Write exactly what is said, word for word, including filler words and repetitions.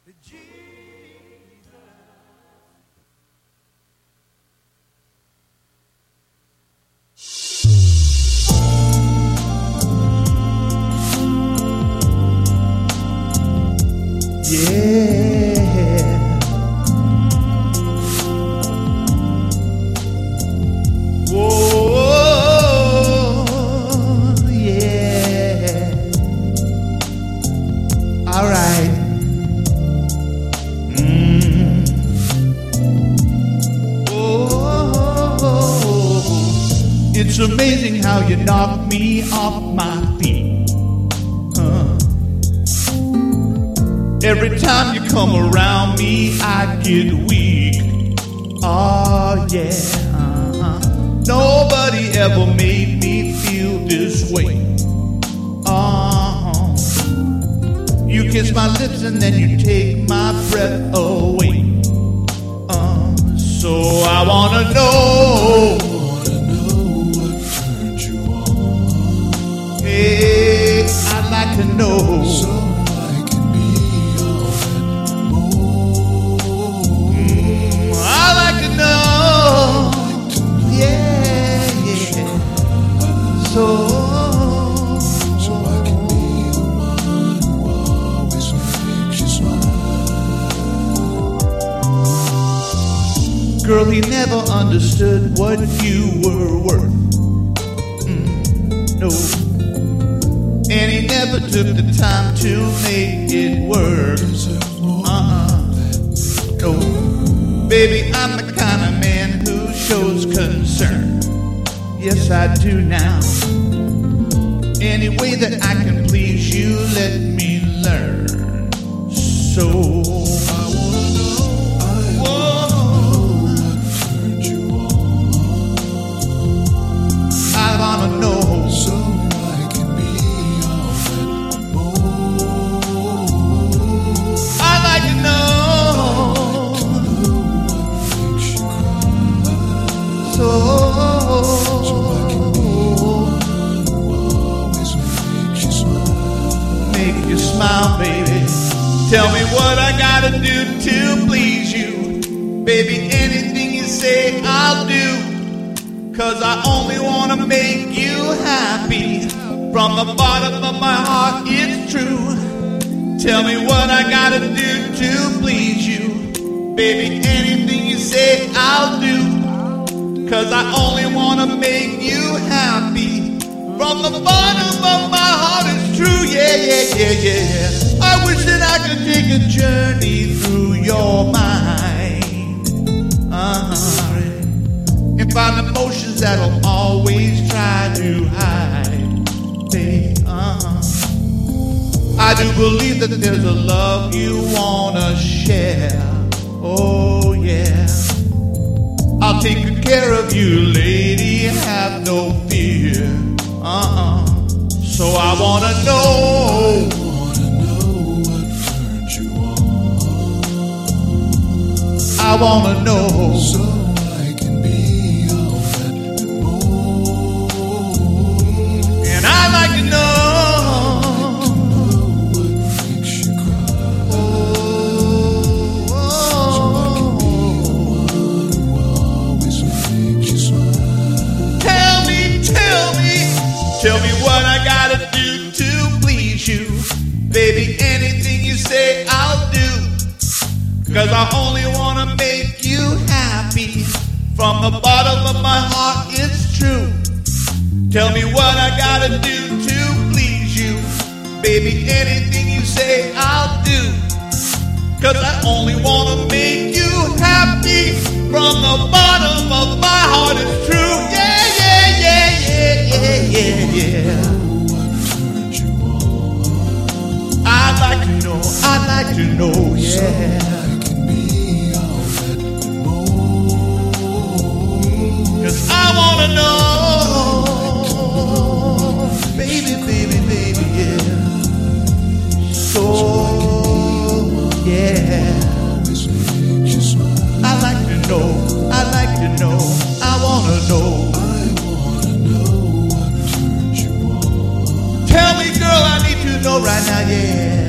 It's amazing how you knock me off my feet. Uh. Every time you come around me, I get weak. Oh yeah. Uh-huh. Nobody ever made me feel this way. Uh-huh. You kiss my lips and then you take my breath away. Uh, so I wanna know. Hey, I'd like to know, so I can be all that more. Mm, I'd like to know, like to know yeah, yeah. So, so I can be the one who always makes you smile. Girl, he never understood what you were worth. Mm, no. And he never took the time to make it work. Uh-uh. No. Baby, I'm the kind of man who shows concern. Yes, I do now. Any way that I can please you, let me learn. So I wanna know, I wanna know what turned you on. I wanna know. So So, so I can be the one who always makes you smile. Make you smile, baby. Tell me what I gotta do to please you. Baby, anything you say, I'll do. Cause I only wanna make you happy. From the bottom of my heart, it's true. Tell me what I gotta do to please you. Baby, anything you say, I'll do. Cause I only wanna make you happy. From the bottom of my heart, it's true, yeah, yeah, yeah, yeah. I wish that I could take a journey through your mind, uh-huh, and find emotions that'll always try to hide, babe, uh-huh. I do believe that there's a love you wanna share, oh yeah. I'll take good care of you, lady, have no fear, uh-uh. So I wanna know, I wanna know what turned you on. I wanna know, so I can be all that and more. and I'd like to know, to know what makes you cry. oh, So I can be the one who always makes you smile. tell me, tell me, tell me what I gotta do to please you. Baby, anything you say, I'll do. Cause I only wanna make you happy. From the bottom of my heart, it's true. Tell me what I gotta do to please you. Baby, anything you say, I'll do. Cause I only wanna make you happy. From the bottom of my heart, it's true. Yeah, yeah, yeah, yeah, yeah, yeah, yeah. I'd like to know, I'd like to know, yeah. Cause I wanna know, baby, baby, baby, yeah. So, yeah. I'd like to know, I'd like to know, I wanna know. Tell me, girl, I need to know right now, yeah.